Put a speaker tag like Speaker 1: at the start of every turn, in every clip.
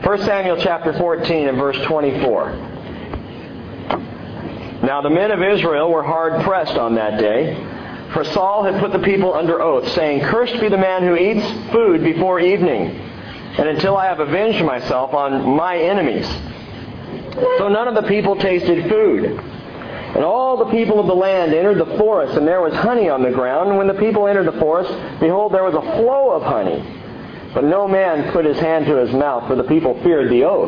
Speaker 1: 1 Samuel chapter 14 and verse 24. Now the men of Israel were hard pressed on that day, for Saul had put the people under oath, saying, Cursed be the man who eats food before evening, and until I have avenged myself on my enemies. So none of the people tasted food. And all the people of the land entered the forest, and there was honey on the ground. And when the people entered the forest, behold, there was a flow of honey. But no man put his hand to his mouth, for the people feared the oath.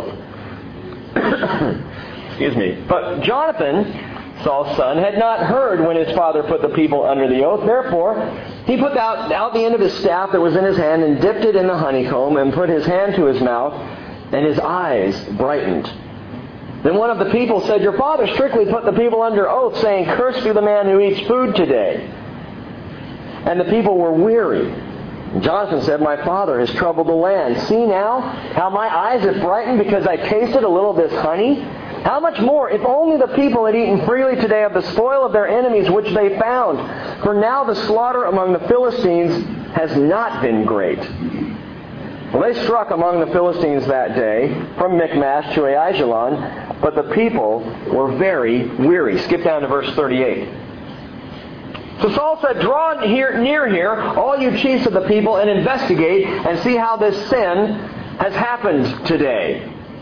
Speaker 1: Excuse me. But Jonathan, Saul's son, had not heard when his father put the people under the oath. Therefore, he put out the end of his staff that was in his hand and dipped it in the honeycomb and put his hand to his mouth, and his eyes brightened. Then one of the people said, Your father strictly put the people under oath, saying, Cursed be the man who eats food today. And the people were weary. And Jonathan said, My father has troubled the land. See now how my eyes have brightened because I tasted a little of this honey? How much more, if only the people had eaten freely today of the spoil of their enemies which they found. For now the slaughter among the Philistines has not been great. Well, they struck among the Philistines that day from Michmash to Aijalon, but the people were very weary. Skip down to verse 38. So Saul said, Draw near here, all you chiefs of the people, and investigate and see how this sin has happened today.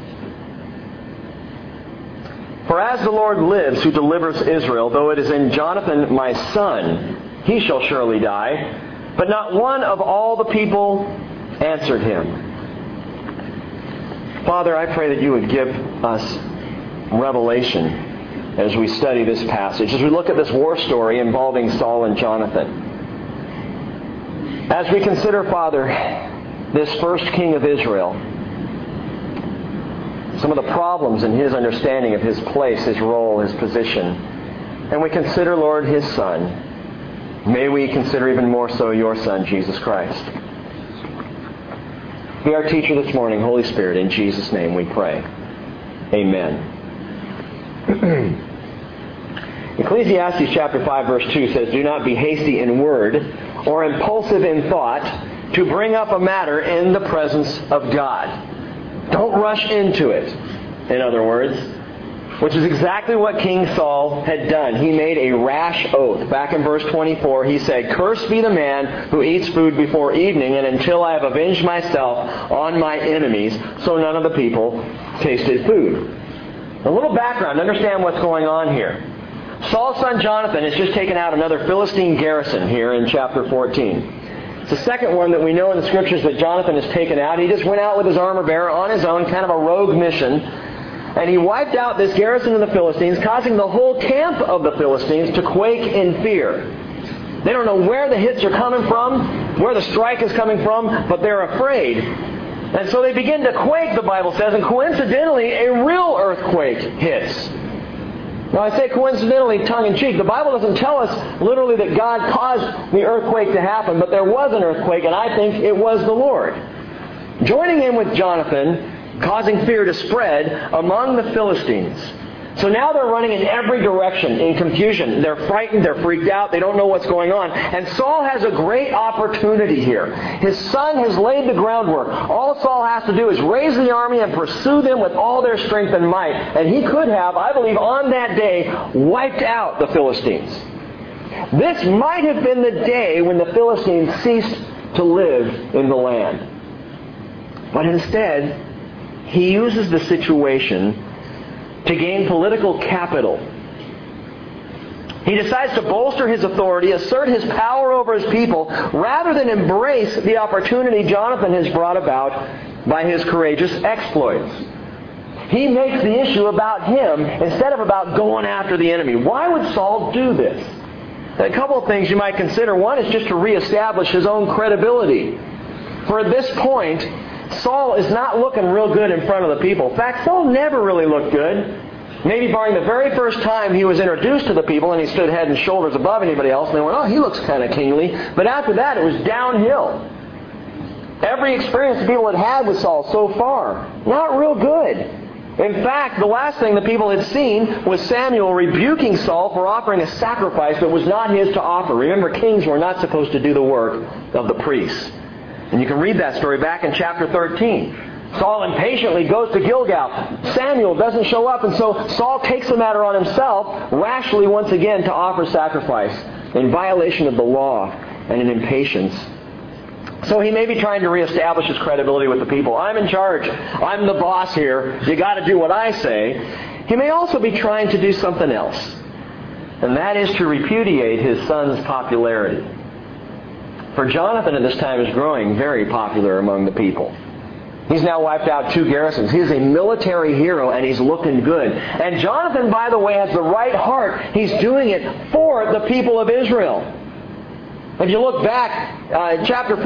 Speaker 1: For as the Lord lives, who delivers Israel, though it is in Jonathan my son, he shall surely die. But not one of all the people answered him. Father, I pray that you would give us revelation as we study this passage, as we look at this war story involving Saul and Jonathan. As we consider, Father, this first king of Israel, some of the problems in his understanding of his place, his role, his position, and we consider, Lord, his son. May we consider even more so your Son, Jesus Christ. Be our teacher this morning, Holy Spirit. In Jesus' name we pray. Amen. Ecclesiastes chapter 5 verse 2 says, Do not be hasty in word or impulsive in thought to bring up a matter in the presence of God. Don't rush into it, in other words, which is exactly what King Saul had done. He made a rash oath. Back in verse 24, he said, Cursed be the man who eats food before evening, and until I have avenged myself on my enemies. So none of the people tasted food. A little background, understand what's going on here. Saul's son Jonathan has just taken out another Philistine garrison here in chapter 14. It's the second one that we know in the Scriptures that Jonathan has taken out. He just went out with his armor bearer on his own, kind of a rogue mission. And he wiped out this garrison of the Philistines, causing the whole camp of the Philistines to quake in fear. They don't know where the hits are coming from, where the strike is coming from, but they're afraid. And so they begin to quake, the Bible says, and coincidentally, a real earthquake hits. Now I say coincidentally, tongue-in-cheek. The Bible doesn't tell us literally that God caused the earthquake to happen, but there was an earthquake, and I think it was the Lord. Joining in with Jonathan, causing fear to spread among the Philistines. So now they're running in every direction in confusion. They're frightened, they're freaked out, they don't know what's going on. And Saul has a great opportunity here. His son has laid the groundwork. All Saul has to do is raise the army and pursue them with all their strength and might. And he could have, I believe, on that day, wiped out the Philistines. This might have been the day when the Philistines ceased to live in the land. But instead, he uses the situation to gain political capital. He decides to bolster his authority, assert his power over his people, rather than embrace the opportunity Jonathan has brought about by his courageous exploits. He makes the issue about him instead of about going after the enemy. Why would Saul do this? A couple of things you might consider. One is just to reestablish his own credibility. For at this point, Saul is not looking real good in front of the people. In fact, Saul never really looked good. Maybe barring the very first time he was introduced to the people and he stood head and shoulders above anybody else and they went, oh, he looks kind of kingly. But after that, it was downhill. Every experience the people had had with Saul so far, not real good. In fact, the last thing the people had seen was Samuel rebuking Saul for offering a sacrifice that was not his to offer. Remember, kings were not supposed to do the work of the priests. And you can read that story back in chapter 13. Saul impatiently goes to Gilgal. Samuel doesn't show up, and so Saul takes the matter on himself, rashly once again, to offer sacrifice in violation of the law and in impatience. So he may be trying to reestablish his credibility with the people. I'm in charge. I'm the boss here. You got to do what I say. He may also be trying to do something else, and that is to repudiate his son's popularity. For Jonathan at this time is growing very popular among the people. He's now wiped out 2 garrisons. He is a military hero, and he's looking good. And Jonathan, by the way, has the right heart. He's doing it for the people of Israel. If you look back, chapter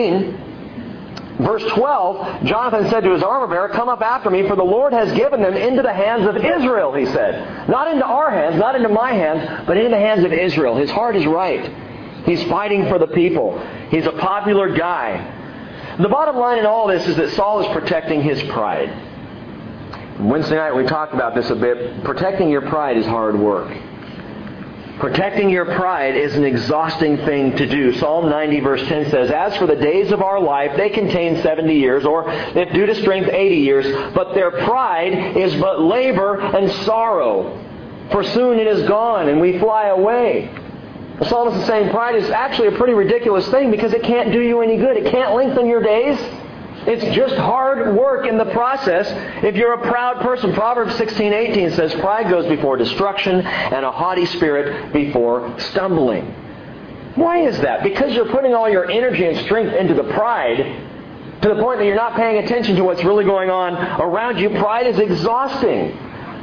Speaker 1: 14, verse 12, Jonathan said to his armor-bearer, "Come up after me, for the Lord has given them into the hands of Israel," he said. Not into our hands, not into my hands, but into the hands of Israel. His heart is right. He's fighting for the people. He's a popular guy. The bottom line in all this is that Saul is protecting his pride. Wednesday night we talked about this a bit. Protecting your pride is hard work. Protecting your pride is an exhausting thing to do. Psalm 90 verse 10 says, "As for the days of our life, they contain 70 years, or if due to strength 80 years, but their pride is but labor and sorrow. For soon it is gone, and we fly away." The psalmist is saying pride is actually a pretty ridiculous thing because it can't do you any good. It can't lengthen your days. It's just hard work in the process if you're a proud person. Proverbs 16:18 says, "Pride goes before destruction, and a haughty spirit before stumbling." Why is that? Because you're putting all your energy and strength into the pride to the point that you're not paying attention to what's really going on around you. Pride is exhausting.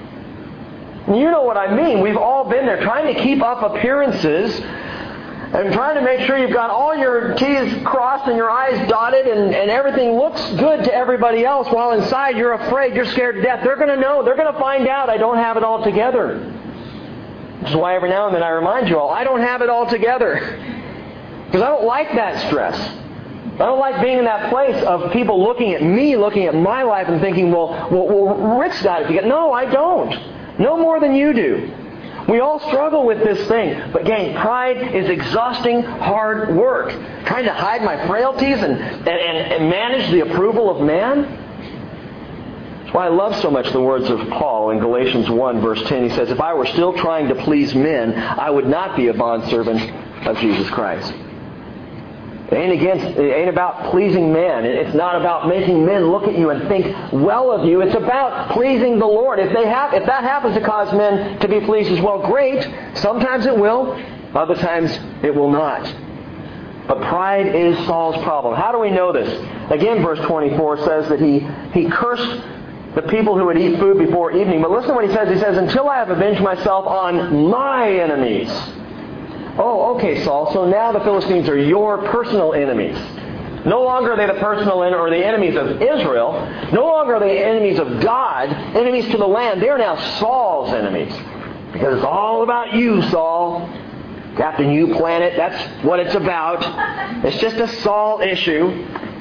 Speaker 1: You know what I mean. We've all been there, trying to keep up appearances and trying to make sure you've got all your T's crossed and your I's dotted and everything looks good to everybody else, while inside you're afraid, you're scared to death. They're going to know. They're going to find out I don't have it all together. Which is why every now and then I remind you all, I don't have it all together. Because I don't like that stress. I don't like being in that place of people looking at me, looking at my life and thinking, well Rick's got it together. No, I don't. No more than you do. We all struggle with this thing. But gang, pride is exhausting, hard work. Trying to hide my frailties and manage the approval of man. That's why I love so much the words of Paul in Galatians 1 verse 10. He says, "If I were still trying to please men, I would not be a bondservant of Jesus Christ." It ain't about pleasing man. It's not about making men look at you and think well of you. It's about pleasing the Lord. If that happens to cause men to be pleased as well, great. Sometimes it will. Other times it will not. But pride is Saul's problem. How do we know this? Again, verse 24 says that he cursed the people who would eat food before evening. But listen to what he says. He says, "Until I have avenged myself on my enemies." Oh, okay, Saul, so now the Philistines are your personal enemies. No longer are they the personal or the enemies of Israel. No longer are they enemies of God, enemies to the land. They are now Saul's enemies. Because it's all about you, Saul. Captain, you plan it. That's what it's about. It's just a Saul issue.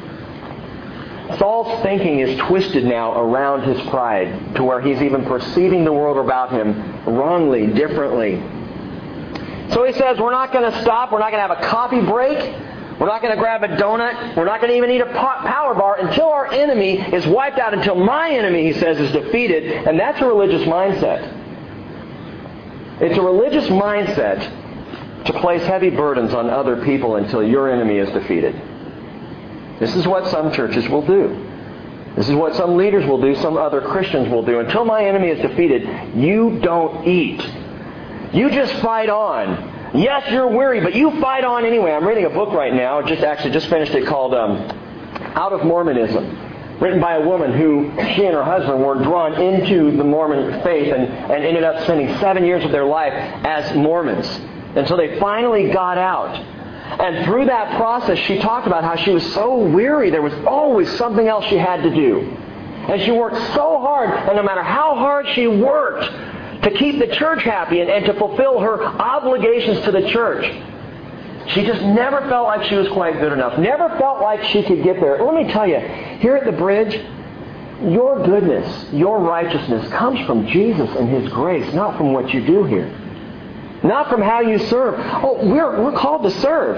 Speaker 1: Saul's thinking is twisted now around his pride to where he's even perceiving the world about him wrongly, differently. So he says, we're not going to stop. We're not going to have a coffee break. We're not going to grab a donut. We're not going to even eat a power bar until our enemy is wiped out, until my enemy, he says, is defeated. And that's a religious mindset. It's a religious mindset to place heavy burdens on other people until your enemy is defeated. This is what some churches will do. This is what some leaders will do, some other Christians will do. Until my enemy is defeated, you don't eat. You just fight on. Yes, you're weary, but you fight on anyway. I'm reading a book right now, just finished it, called Out of Mormonism, written by a woman who, she and her husband were drawn into the Mormon faith and ended up spending 7 years of their life as Mormons until they finally got out. And through that process, she talked about how she was so weary. There was always something else she had to do. And she worked so hard, and no matter how hard she worked to keep the church happy and to fulfill her obligations to the church, she just never felt like she was quite good enough. Never felt like she could get there. Let me tell you, here at the Bridge, your goodness, your righteousness comes from Jesus and His grace, not from what you do here. Not from how you serve. Oh, we're called to serve.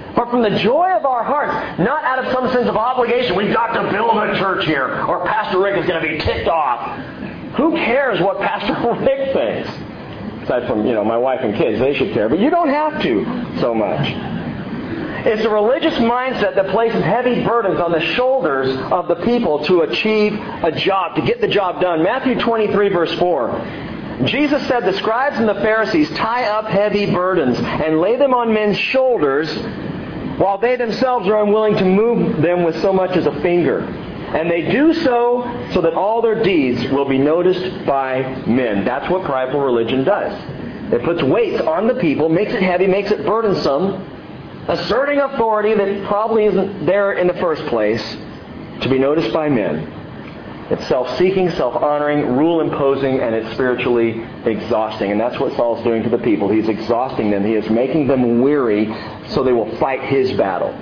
Speaker 1: but from the joy of our hearts, not out of some sense of obligation. We've got to build a church here, or Pastor Rick is going to be ticked off. Who cares what Pastor Rick thinks? Aside from, my wife and kids, they should care. But you don't have to so much. It's a religious mindset that places heavy burdens on the shoulders of the people to achieve a job, to get the job done. Matthew 23, verse 4. Jesus said the scribes and the Pharisees tie up heavy burdens and lay them on men's shoulders, while they themselves are unwilling to move them with so much as a finger. And they do so that all their deeds will be noticed by men. That's what prideful religion does. It puts weights on the people, makes it heavy, makes it burdensome, asserting authority that probably isn't there in the first place, to be noticed by men. It's self-seeking, self-honoring, rule-imposing, and it's spiritually exhausting. And that's what Saul's doing to the people. He's exhausting them. He is making them weary so they will fight his battle.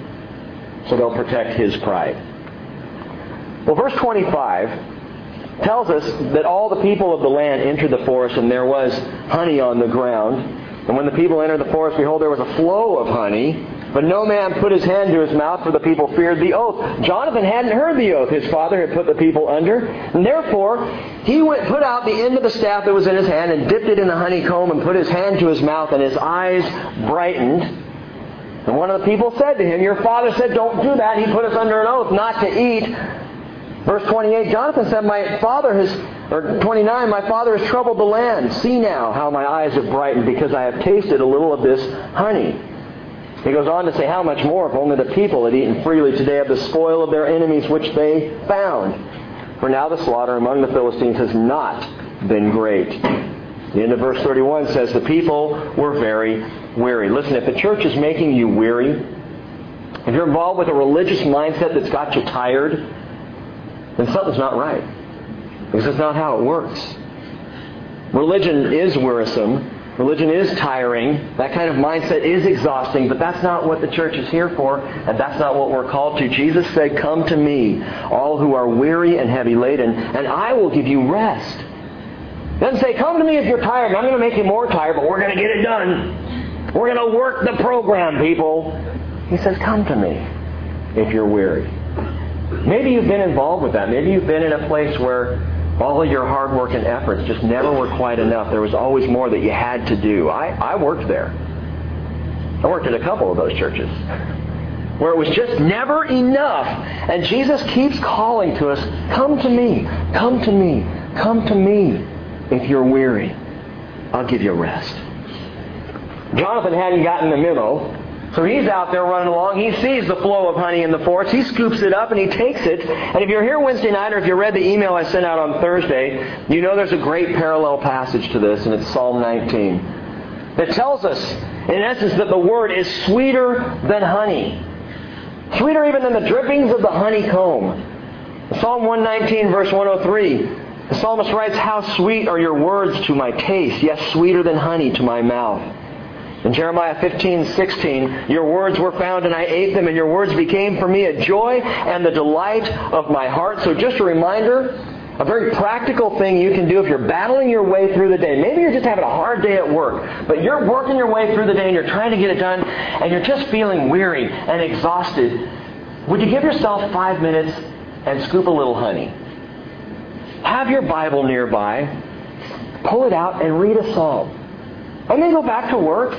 Speaker 1: So they'll protect his pride. Well, verse 25 tells us that all the people of the land entered the forest, and there was honey on the ground. And when the people entered the forest, behold, there was a flow of honey. But no man put his hand to his mouth, for the people feared the oath. Jonathan hadn't heard the oath his father had put the people under. And therefore, he put out the end of the staff that was in his hand and dipped it in the honeycomb and put his hand to his mouth, and his eyes brightened. And one of the people said to him, your father said, don't do that. He put us under an oath not to eat. Verse 28, Jonathan said, 29, my father has troubled the land. See now how my eyes have brightened, because I have tasted a little of this honey. He goes on to say, how much more if only the people had eaten freely today of the spoil of their enemies which they found. For now the slaughter among the Philistines has not been great. The end of verse 31 says, the people were very weary. Listen, if the church is making you weary, if you're involved with a religious mindset that's got you tired, then something's not right. Because that's not how it works. Religion is wearisome. Religion is tiring. That kind of mindset is exhausting, but that's not what the church is here for, and that's not what we're called to. Jesus said, come to me, all who are weary and heavy laden, and I will give you rest. He doesn't say, come to me if you're tired, and I'm going to make you more tired, but we're going to get it done. We're going to work the program, people. He says, come to me if you're weary. Maybe you've been involved with that. Maybe you've been in a place where all of your hard work and efforts just never were quite enough. There was always more that you had to do. I worked there. I worked at a couple of those churches where it was just never enough. And Jesus keeps calling to us, come to me, come to me, come to me. If you're weary, I'll give you rest. Jonathan hadn't gotten the memo. So he's out there running along. He sees the flow of honey in the forest. He scoops it up and he takes it. And if you're here Wednesday night, or if you read the email I sent out on Thursday, you know there's a great parallel passage to this, and it's Psalm 19. That tells us, in essence, that the Word is sweeter than honey. Sweeter even than the drippings of the honeycomb. Psalm 119, verse 103, the psalmist writes, how sweet are your words to my taste, yes, sweeter than honey to my mouth. In Jeremiah 15:16, your words were found and I ate them, and your words became for me a joy and the delight of my heart. So just a reminder, a very practical thing you can do if you're battling your way through the day. Maybe you're just having a hard day at work, but you're working your way through the day and you're trying to get it done, and you're just feeling weary and exhausted. Would you give yourself 5 minutes and scoop a little honey? Have your Bible nearby, pull it out and read a psalm. And then go back to work,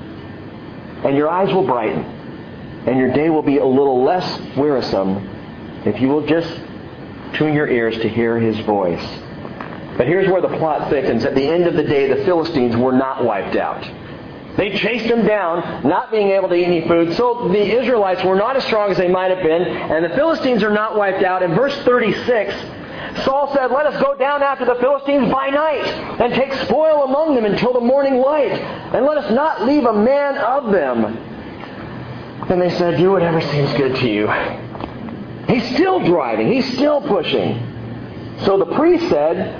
Speaker 1: and your eyes will brighten, and your day will be a little less wearisome if you will just tune your ears to hear His voice. But here's where the plot thickens. At the end of the day, the Philistines were not wiped out. They chased them down, not being able to eat any food. So the Israelites were not as strong as they might have been, and the Philistines are not wiped out. In verse 36, Saul said, let us go down after the Philistines by night and take spoil among them until the morning light, and let us not leave a man of them. And they said, do whatever seems good to you. He's still driving. He's still pushing. So the priest said,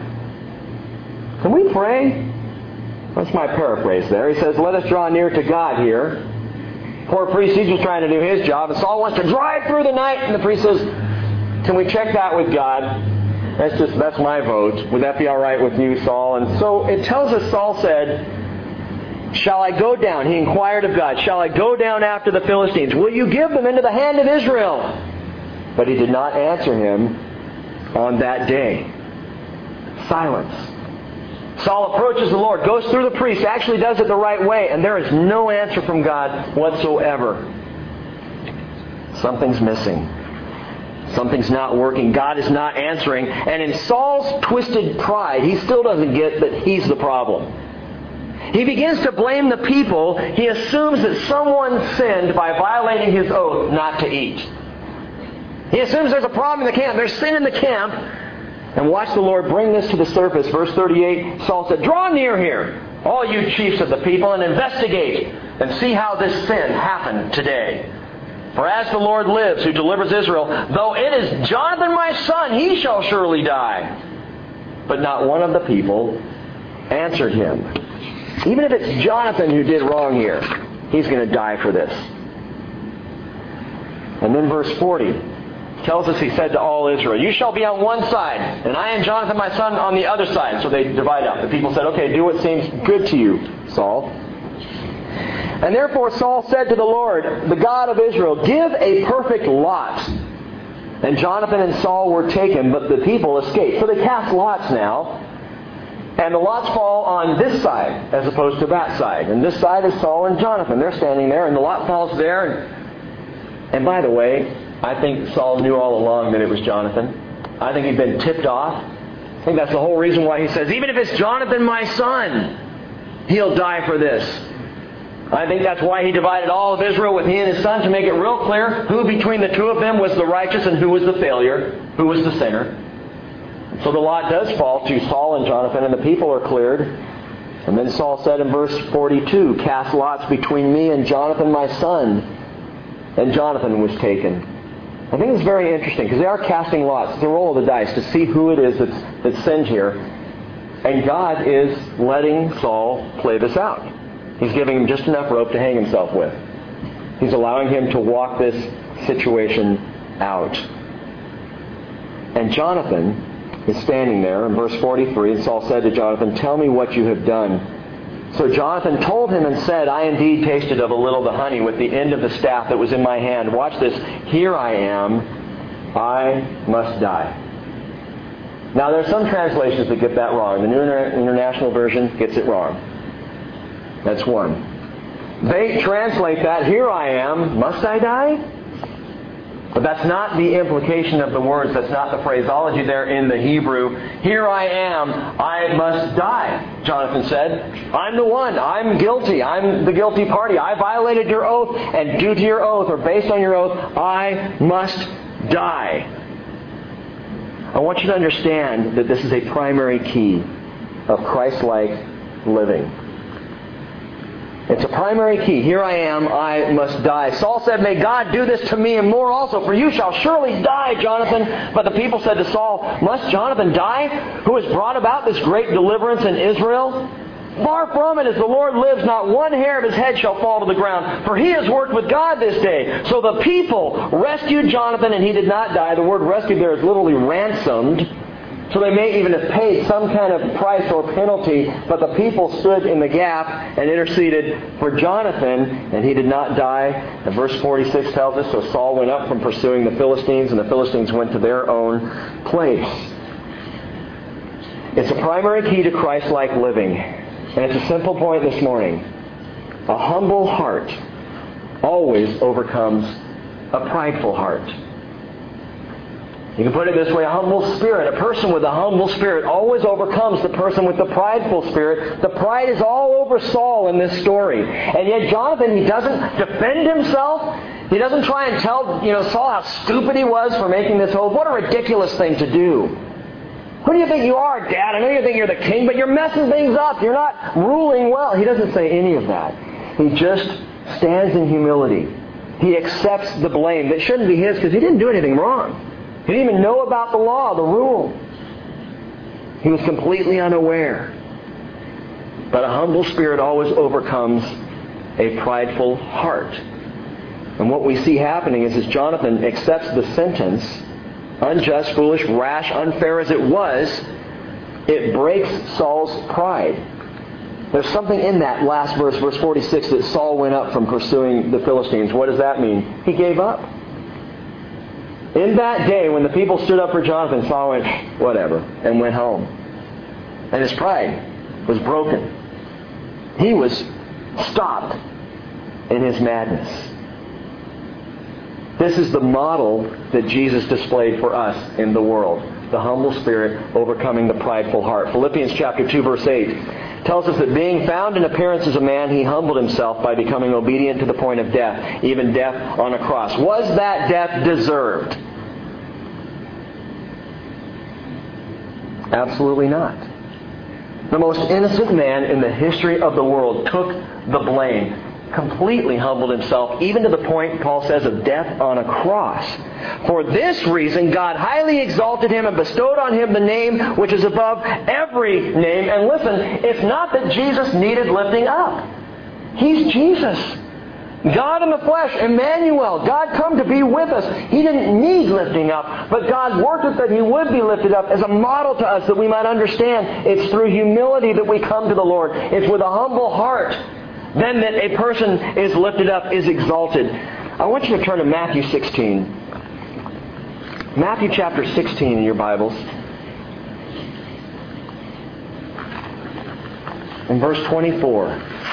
Speaker 1: can we pray? That's my paraphrase there. He says, let us draw near to God here. Poor priest, he's just trying to do his job, and Saul wants to drive through the night, and the priest says, can we check that with God? That's my vote. Would that be all right with you, Saul? And so it tells us Saul said, Shall I go down? He inquired of God. Shall I go down after the Philistines? Will you give them into the hand of Israel? But he did not answer him on that day. Silence. Saul approaches the Lord, goes through the priest, actually does it the right way, and there is no answer from God whatsoever. Something's missing. Something's not working. God is not answering. And in Saul's twisted pride, he still doesn't get that he's the problem. He begins to blame the people. He assumes that someone sinned by violating his oath not to eat. He assumes there's a problem in the camp. There's sin in the camp. And watch the Lord bring this to the surface. Verse 38, Saul said, "Draw near here, all you chiefs of the people, and investigate and see how this sin happened today. For as the Lord lives, who delivers Israel, though it is Jonathan my son, he shall surely die." But not one of the people answered him. Even if it's Jonathan who did wrong here, he's going to die for this. And then verse 40 tells us he said to all Israel, "You shall be on one side, and I and Jonathan my son on the other side." So they divide up. The people said, "Okay, do what seems good to you, Saul." And therefore Saul said to the Lord, the God of Israel, "Give a perfect lot." And Jonathan and Saul were taken, but the people escaped. So they cast lots now. And the lots fall on this side as opposed to that side. And this side is Saul and Jonathan. They're standing there, and the lot falls there. And by the way, I think Saul knew all along that it was Jonathan. I think he'd been tipped off. I think that's the whole reason why he says, "Even if it's Jonathan my son, he'll die for this." I think that's why he divided all of Israel with he and his son, to make it real clear who between the two of them was the righteous and who was the failure, who was the sinner. So the lot does fall to Saul and Jonathan, and the people are cleared. And then Saul said in verse 42, "Cast lots between me and Jonathan my son." And Jonathan was taken. I think it's very interesting, because they are casting lots. It's a roll of the dice to see who it is that's sinned here. And God is letting Saul play this out. He's giving him just enough rope to hang himself with. He's allowing him to walk this situation out. And Jonathan is standing there in verse 43, and Saul said to Jonathan, "Tell me what you have done." So Jonathan told him and said, "I indeed tasted of a little of the honey with the end of the staff that was in my hand. Watch this. Here I am. I must die." Now there are some translations that get that wrong. The New International Version gets it wrong. That's one. They translate that, "Here I am, must I die?" But that's not the implication of the words. That's not the phraseology there in the Hebrew. "Here I am, I must die," Jonathan said. "I'm the one. I'm guilty. I'm the guilty party. I violated your oath, and due to your oath, or based on your oath, I must die." I want you to understand that this is a primary key of Christ-like living. It's a primary key. "Here I am, I must die." Saul said, "May God do this to me and more also, for you shall surely die, Jonathan." But the people said to Saul, "Must Jonathan die, who has brought about this great deliverance in Israel? Far from it, as the Lord lives, not one hair of his head shall fall to the ground, for he has worked with God this day." So the people rescued Jonathan, and he did not die. The word rescued there is literally ransomed. So they may even have paid some kind of price or penalty, but the people stood in the gap and interceded for Jonathan, and he did not die. And verse 46 tells us, "So Saul went up from pursuing the Philistines, and the Philistines went to their own place." It's a primary key to Christ-like living. And it's a simple point this morning. A humble heart always overcomes a prideful heart. You can put it this way, a humble spirit. A person with a humble spirit always overcomes the person with the prideful spirit. The pride is all over Saul in this story. And yet Jonathan, he doesn't defend himself. He doesn't try and tell Saul how stupid he was for making this oath. What a ridiculous thing to do. Who do you think you are, Dad? I know you think you're the king, but you're messing things up. You're not ruling well. He doesn't say any of that. He just stands in humility. He accepts the blame that shouldn't be his because he didn't do anything wrong. He didn't even know about the law, the rule. He was completely unaware. But a humble spirit always overcomes a prideful heart. And what we see happening is as Jonathan accepts the sentence, unjust, foolish, rash, unfair as it was, it breaks Saul's pride. There's something in that last verse, verse 46, that Saul went up from pursuing the Philistines. What does that mean? He gave up. In that day, when the people stood up for Jonathan, Saul went, whatever, and went home. And his pride was broken. He was stopped in his madness. This is the model that Jesus displayed for us in the world. The humble spirit overcoming the prideful heart. Philippians chapter 2, verse 8 tells us that being found in appearance as a man, He humbled Himself by becoming obedient to the point of death, even death on a cross. Was that death deserved? Absolutely not. The most innocent man in the history of the world took the blame. Completely humbled Himself, even to the point, Paul says, of death on a cross. For this reason, God highly exalted Him and bestowed on Him the name which is above every name. And listen, it's not that Jesus needed lifting up. He's Jesus. God in the flesh, Emmanuel, God come to be with us. He didn't need lifting up, but God worked it that He would be lifted up as a model to us that we might understand. It's through humility that we come to the Lord. It's with a humble heart then that a person is lifted up, is exalted. I want you to turn to Matthew 16. Matthew chapter 16 in your Bibles. In verse 24.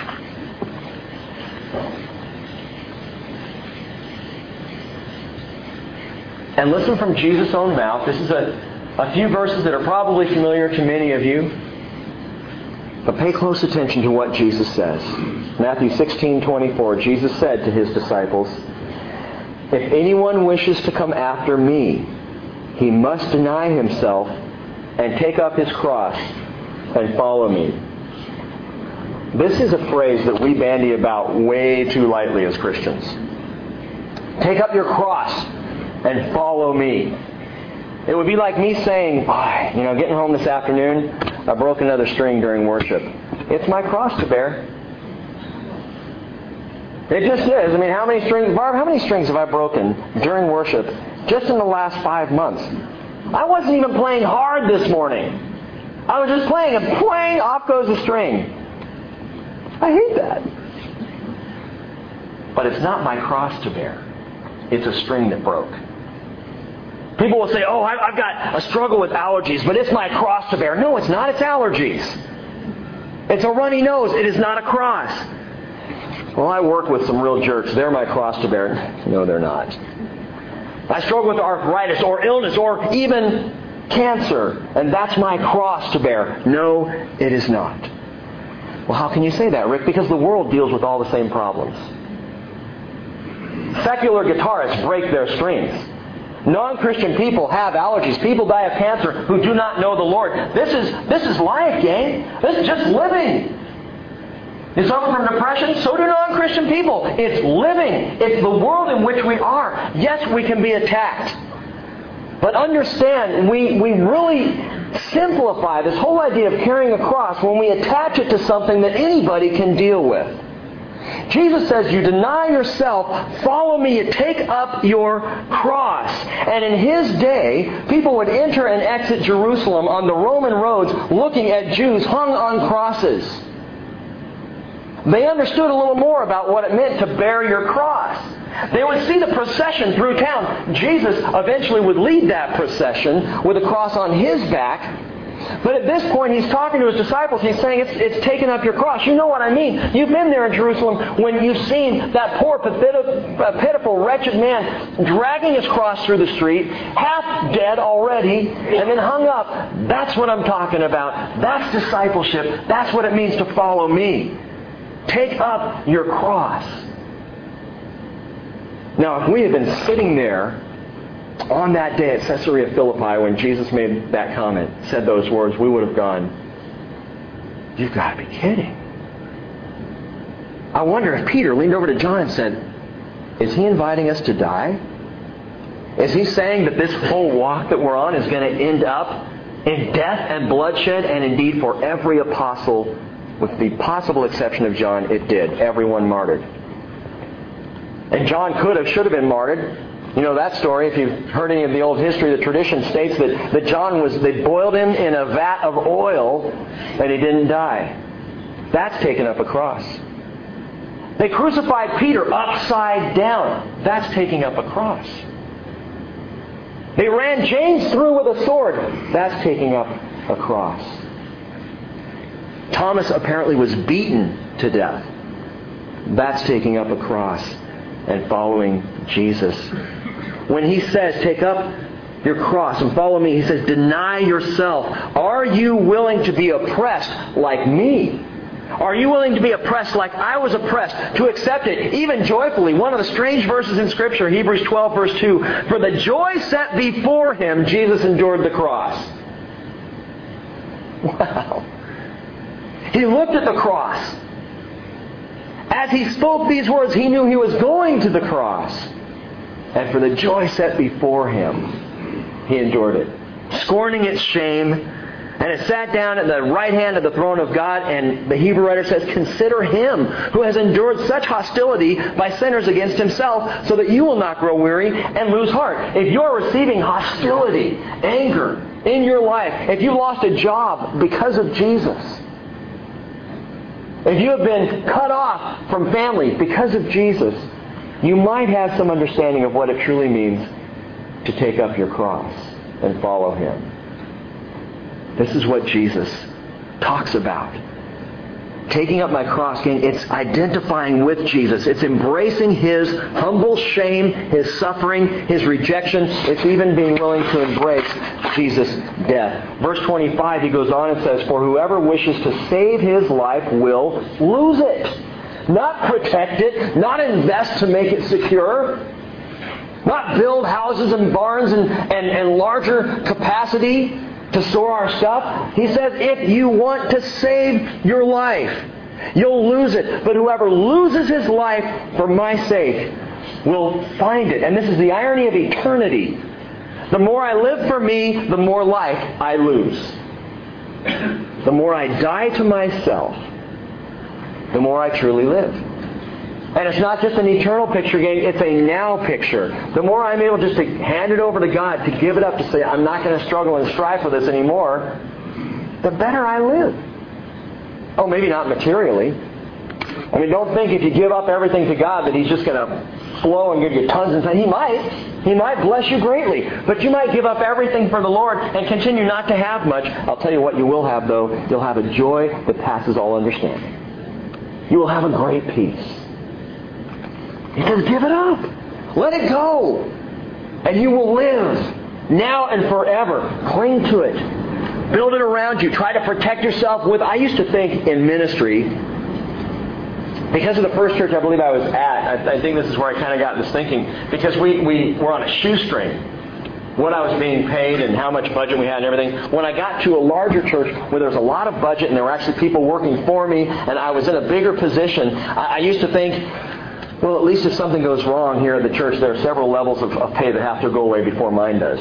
Speaker 1: And listen from Jesus' own mouth. This is a few verses that are probably familiar to many of you. But pay close attention to what Jesus says. Matthew 16:24, Jesus said to His disciples, "If anyone wishes to come after me, he must deny himself and take up his cross and follow me." This is a phrase that we bandy about way too lightly as Christians. Take up your cross and follow me. It would be like me saying, getting home this afternoon, I broke another string during worship. It's my cross to bear. It just is. I mean, how many strings have I broken during worship just in the last 5 months? I wasn't even playing hard this morning. I was just playing, and playing, off goes the string. I hate that. But it's not my cross to bear. It's a string that broke. People will say, I've got a struggle with allergies, but it's my cross to bear. No, it's not. It's allergies. It's a runny nose. It is not a cross. Well, I work with some real jerks. They're my cross to bear. No, they're not. I struggle with arthritis or illness or even cancer, and that's my cross to bear. No, it is not. Well, how can you say that, Rick? Because the world deals with all the same problems. Secular guitarists break their strings. Non-Christian people have allergies. People die of cancer who do not know the Lord. This is life, gang. This is just living. You suffer from depression? So do non-Christian people. It's living. It's the world in which we are. Yes, we can be attacked. But understand, we really simplify this whole idea of carrying a cross when we attach it to something that anybody can deal with. Jesus says, you deny yourself, follow me, you take up your cross. And in His day, people would enter and exit Jerusalem on the Roman roads looking at Jews hung on crosses. They understood a little more about what it meant to bear your cross. They would see the procession through town. Jesus eventually would lead that procession with a cross on His back. But at this point, He's talking to His disciples. He's saying, it's taking up your cross. You know what I mean. You've been there in Jerusalem when you've seen that poor, pitiful, wretched man dragging his cross through the street, half dead already, and then hung up. That's what I'm talking about. That's discipleship. That's what it means to follow me. Take up your cross. Now, if we had been sitting there on that day at Caesarea Philippi when Jesus made that comment, said those words, we would have gone, you've got to be kidding. I wonder if Peter leaned over to John and said, is he inviting us to die? Is he saying that this whole walk that we're on is going to end up in death and bloodshed? And indeed, for every apostle, with the possible exception of John, it did. Everyone martyred. And John should have been martyred. You know that story, if you've heard any of the old history, the tradition states that John they boiled him in a vat of oil and he didn't die. That's taking up a cross. They crucified Peter upside down. That's taking up a cross. They ran James through with a sword. That's taking up a cross. Thomas apparently was beaten to death. That's taking up a cross and following Jesus. When he says, take up your cross and follow me, he says, deny yourself. Are you willing to be oppressed like me? Are you willing to be oppressed like I was oppressed? To accept it, even joyfully. One of the strange verses in Scripture, Hebrews 12, verse 2. For the joy set before him, Jesus endured the cross. Wow. He looked at the cross. As he spoke these words, he knew he was going to the cross. And for the joy set before him, he endured it. Scorning its shame, and it sat down at the right hand of the throne of God. And the Hebrew writer says, consider him who has endured such hostility by sinners against himself, so that you will not grow weary and lose heart. If you're receiving hostility, anger in your life, if you lost a job because of Jesus, if you have been cut off from family because of Jesus, you might have some understanding of what it truly means to take up your cross and follow him. This is what Jesus talks about. Taking up my cross, it's identifying with Jesus. It's embracing his humble shame, his suffering, his rejection. It's even being willing to embrace Jesus' death. Verse 25, he goes on and says, for whoever wishes to save his life will lose it. Not protect it, not invest to make it secure, not build houses and barns and larger capacity to store our stuff. He says, if you want to save your life, you'll lose it. But whoever loses his life for my sake will find it. And this is the irony of eternity. The more I live for me, the more life I lose. The more I die to myself, the more I truly live. And it's not just an eternal picture, gang. It's a now picture. The more I'm able just to hand it over to God, to give it up, to say, I'm not going to struggle and strive for this anymore, the better I live. Oh, maybe not materially. I mean, don't think if you give up everything to God that He's just going to flow and give you tons and tons. He might. He might bless you greatly. But you might give up everything for the Lord and continue not to have much. I'll tell you what you will have, though. You'll have a joy that passes all understanding. You will have a great peace. He says, give it up. Let it go. And you will live now and forever. Cling to it. Build it around you. Try to protect yourself with... I used to think in ministry, because of the first church I believe I was at, I think this is where I kind of got this thinking, because we were on a shoestring, what I was being paid and how much budget we had and everything. When I got to a larger church where there was a lot of budget and there were actually people working for me and I was in a bigger position, I used to think, well, at least if something goes wrong here at the church, there are several levels of pay that have to go away before mine does.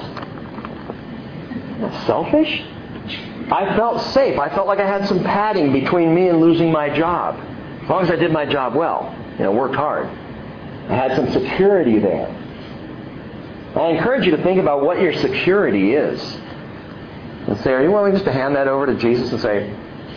Speaker 1: That's selfish. I felt safe. I felt like I had some padding between me and losing my job. As long as I did my job well, worked hard. I had some security there. I encourage you to think about what your security is. And say, are you willing just to hand that over to Jesus and say,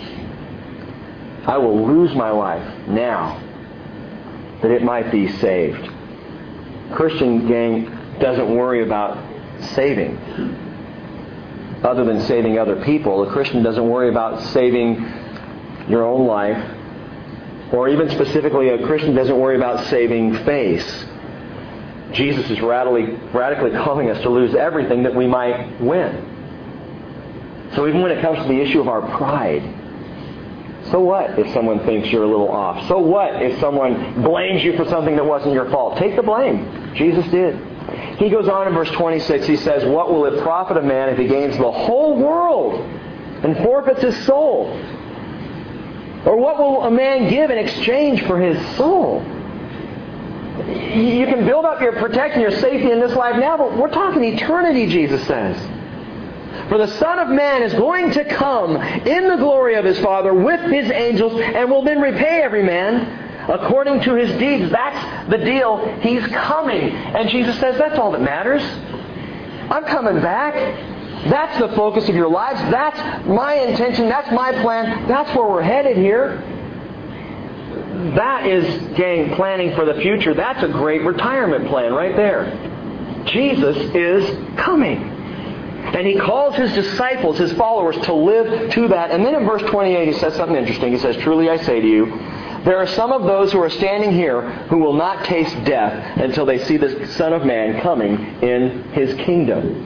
Speaker 1: I will lose my life now that it might be saved. Christian gang doesn't worry about saving. Other than saving other people, a Christian doesn't worry about saving your own life. Or even specifically, a Christian doesn't worry about saving face. Jesus is radically calling us to lose everything that we might win. So even when it comes to the issue of our pride, so what if someone thinks you're a little off? So what if someone blames you for something that wasn't your fault? Take the blame. Jesus did. He goes on in verse 26, he says, what will it profit a man if he gains the whole world and forfeits his soul? Or what will a man give in exchange for his soul? You can build up your protection, your safety in this life now, but we're talking eternity, Jesus says. For the Son of Man is going to come in the glory of His Father with His angels and will then repay every man according to his deeds. That's the deal. He's coming. And Jesus says, that's all that matters. I'm coming back. That's the focus of your lives. That's my intention. That's my plan. That's where we're headed here. that is, gang, planning for the future. That's a great retirement plan right there. Jesus is coming. And He calls His disciples, His followers, to live to that. And then in verse 28 He says something interesting. He says, "Truly I say to you, there are some of those who are standing here who will not taste death until they see the Son of Man coming in His kingdom."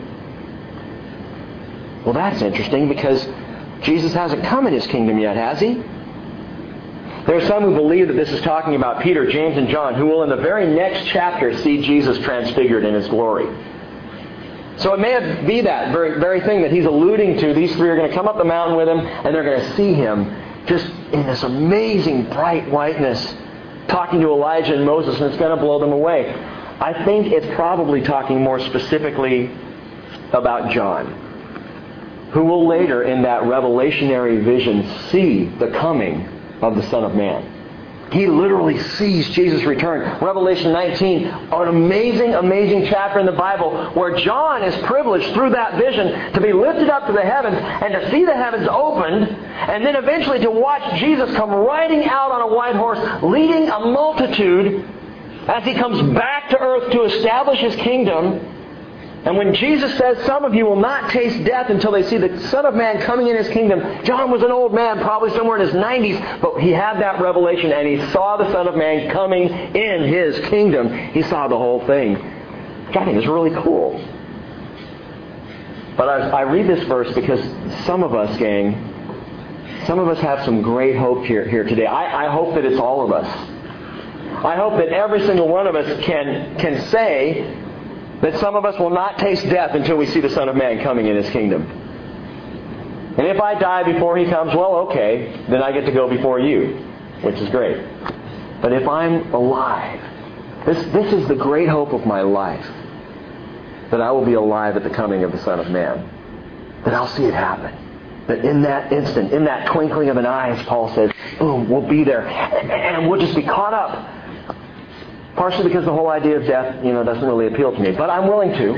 Speaker 1: Well, that's interesting because Jesus hasn't come in His kingdom yet, has He? There are some who believe that this is talking about Peter, James, and John, who will in the very next chapter see Jesus transfigured in His glory. So it may be that very thing that He's alluding to. These three are going to come up the mountain with Him, and they're going to see Him just in this amazing bright whiteness, talking to Elijah and Moses, and it's going to blow them away. I think it's probably talking more specifically about John, who will later in that revelationary vision see the coming of the Son of Man. He literally sees Jesus return. Revelation 19, an amazing, amazing chapter in the Bible where John is privileged through that vision to be lifted up to the heavens and to see the heavens opened, and then eventually to watch Jesus come riding out on a white horse, leading a multitude as He comes back to earth to establish His kingdom. And when Jesus says, "Some of you will not taste death until they see the Son of Man coming in His kingdom," John was an old man, probably somewhere in his 90s, but he had that revelation and he saw the Son of Man coming in His kingdom. He saw the whole thing, which I think is really cool. But I read this verse because some of us, gang, have some great hope here today. I hope that it's all of us. I hope that every single one of us can say that some of us will not taste death until we see the Son of Man coming in His kingdom. And if I die before He comes, well, okay, then I get to go before you, which is great. But if I'm alive, this is the great hope of my life, that I will be alive at the coming of the Son of Man. That I'll see it happen. That in that instant, in that twinkling of an eye, as Paul says, boom, we'll be there. And we'll just be caught up. Partially because the whole idea of death, doesn't really appeal to me. But I'm willing to.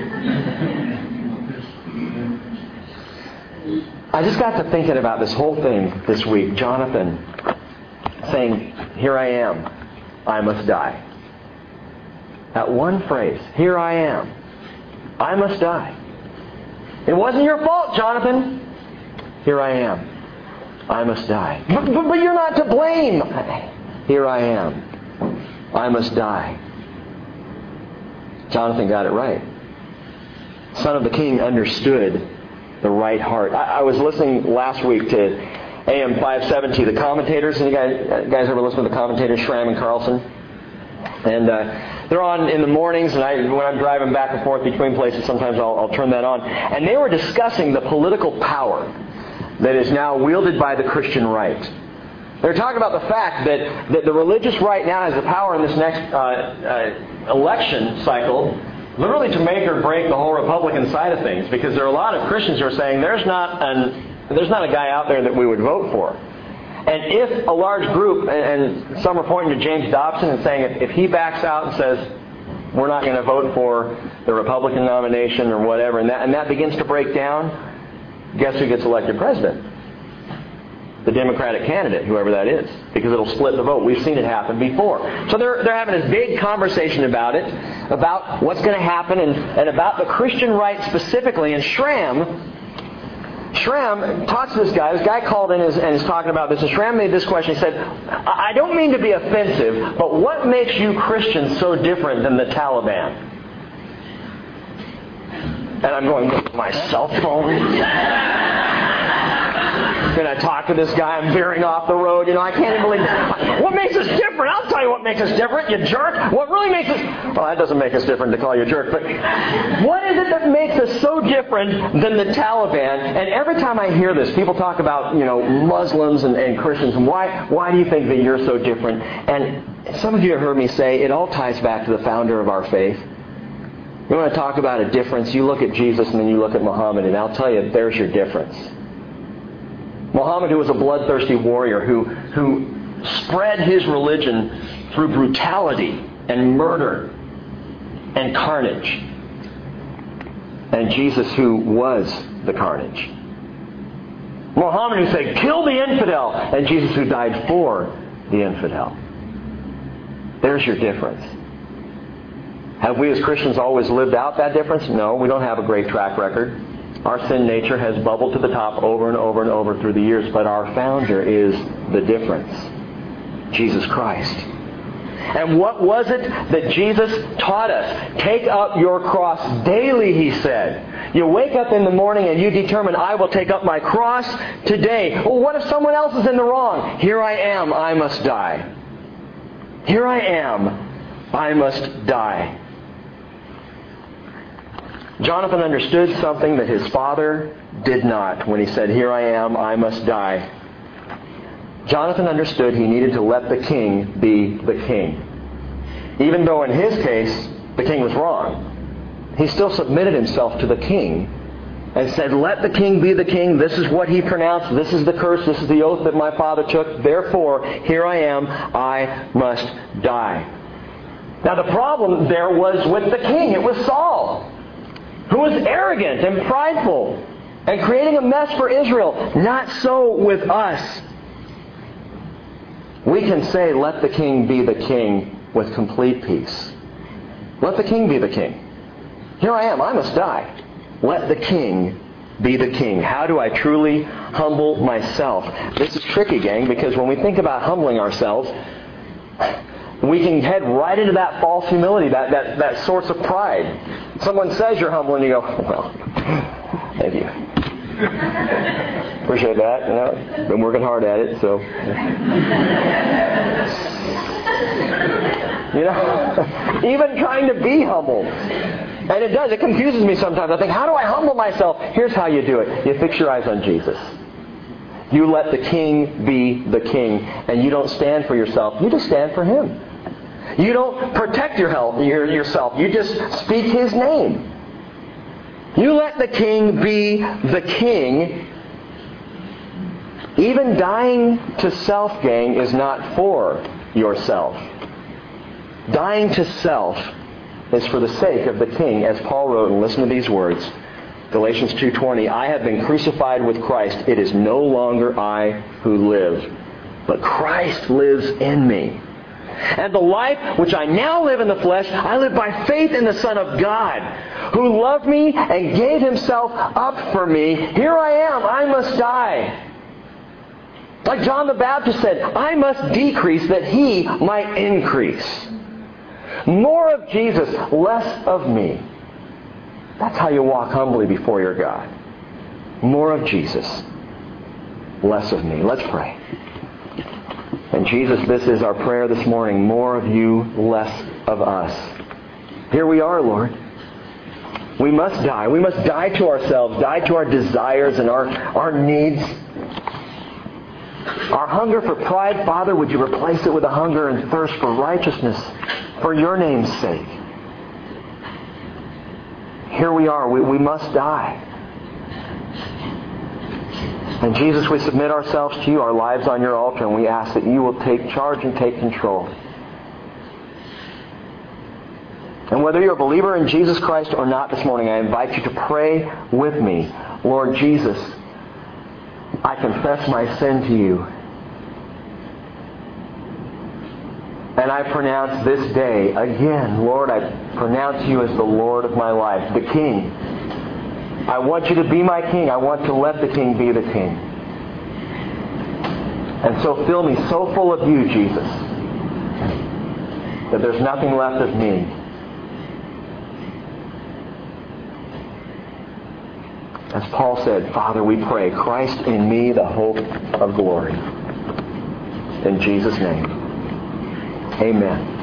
Speaker 1: I just got to thinking about this whole thing this week. Jonathan saying, "Here I am. I must die." That one phrase, "Here I am. I must die." It wasn't your fault, Jonathan. Here I am. I must die. But you're not to blame. Here I am. I must die. Jonathan got it right. Son of the King understood the right heart. I was listening last week to AM 570, the commentators. And you guys ever listen to the commentators, Schramm and Carlson? And they're on in the mornings, and when I'm driving back and forth between places, sometimes I'll turn that on. And they were discussing the political power that is now wielded by the Christian right. They're talking about the fact that the religious right now has the power in this next election cycle, literally to make or break the whole Republican side of things. Because there are a lot of Christians who are saying there's not a guy out there that we would vote for. And if a large group, and some are pointing to James Dobson and saying if he backs out and says we're not going to vote for the Republican nomination or whatever, and that begins to break down, guess who gets elected president? The Democratic candidate, whoever that is, because it'll split the vote. We've seen it happen before. So they're having this big conversation about it, about what's going to happen, and about the Christian right specifically. And Schramm talks to this guy. This guy called in and is talking about this. And Schramm made this question. He said, "I don't mean to be offensive, but what makes you Christians so different than the Taliban?" And I'm going, look at my cell phone. When I talk to this guy, I'm veering off the road. I can't even believe it. What makes us different? I'll tell you what makes us different, you jerk. What really makes us... Well, that doesn't make us different to call you a jerk, but what is it that makes us so different than the Taliban? And every time I hear this, people talk about, Muslims and Christians. And why do you think that you're so different? And some of you have heard me say it all ties back to the founder of our faith. You want to talk about a difference? You look at Jesus and then you look at Muhammad, and I'll tell you, there's your difference. Muhammad, who was a bloodthirsty warrior, who spread his religion through brutality and murder and carnage. And Jesus, who was the carnage. Muhammad, who said, "Kill the infidel," and Jesus, who died for the infidel. There's your difference. Have we as Christians always lived out that difference? No, we don't have a great track record. Our sin nature has bubbled to the top over and over and over through the years, but our founder is the difference. Jesus Christ. And what was it that Jesus taught us? Take up your cross daily, He said. You wake up in the morning and you determine, I will take up my cross today. Well, what if someone else is in the wrong? Here I am, I must die. Here I am, I must die. Jonathan understood something that his father did not when he said, here I am, I must die. Jonathan understood he needed to let the king be the king. Even though in his case, the king was wrong. He still submitted himself to the king and said, let the king be the king. This is what he pronounced. This is the curse. This is the oath that my father took. Therefore, here I am. I must die. Now the problem there was with the king. It was Saul, who was arrogant and prideful and creating a mess for Israel. Not so with us. We can say, let the king be the king with complete peace. Let the king be the king. Here I am, I must die. Let the king be the king. How do I truly humble myself? This is tricky, gang, because when we think about humbling ourselves, we can head right into that false humility, that source of pride. Someone says you're humble and you go, well, thank you. Appreciate that. You know, been working hard at it, so. You know, even trying to be humble. And it confuses me sometimes. I think, how do I humble myself? Here's how you do it. You fix your eyes on Jesus. You let the king be the king. And you don't stand for yourself. You just stand for Him. You don't protect yourself. You just speak His name. You let the king be the king. Even dying to self, gang, is not for yourself. Dying to self is for the sake of the king, as Paul wrote, and listen to these words. Galatians 2:20, I have been crucified with Christ. It is no longer I who live, but Christ lives in me. And the life which I now live in the flesh, I live by faith in the Son of God, who loved me and gave Himself up for me. Here I am, I must die. Like John the Baptist said, I must decrease that He might increase. More of Jesus, less of me. That's how you walk humbly before your God. More of Jesus, less of me. Let's pray. And Jesus, this is our prayer this morning. More of You, less of us. Here we are, Lord. We must die. We must die to ourselves, die to our desires and our needs. Our hunger for pride, Father, would You replace it with a hunger and thirst for righteousness for Your name's sake. Here we are. We must die. And Jesus, we submit ourselves to You, our lives on Your altar, and we ask that You will take charge and take control. And whether you're a believer in Jesus Christ or not this morning, I invite you to pray with me. Lord Jesus, I confess my sin to You. And I pronounce this day, again, Lord, I pronounce You as the Lord of my life, the King. I want You to be my King. I want to let the King be the King. And so fill me so full of You, Jesus, that there's nothing left of me. As Paul said, Father, we pray, Christ in me, the hope of glory. In Jesus' name, amen.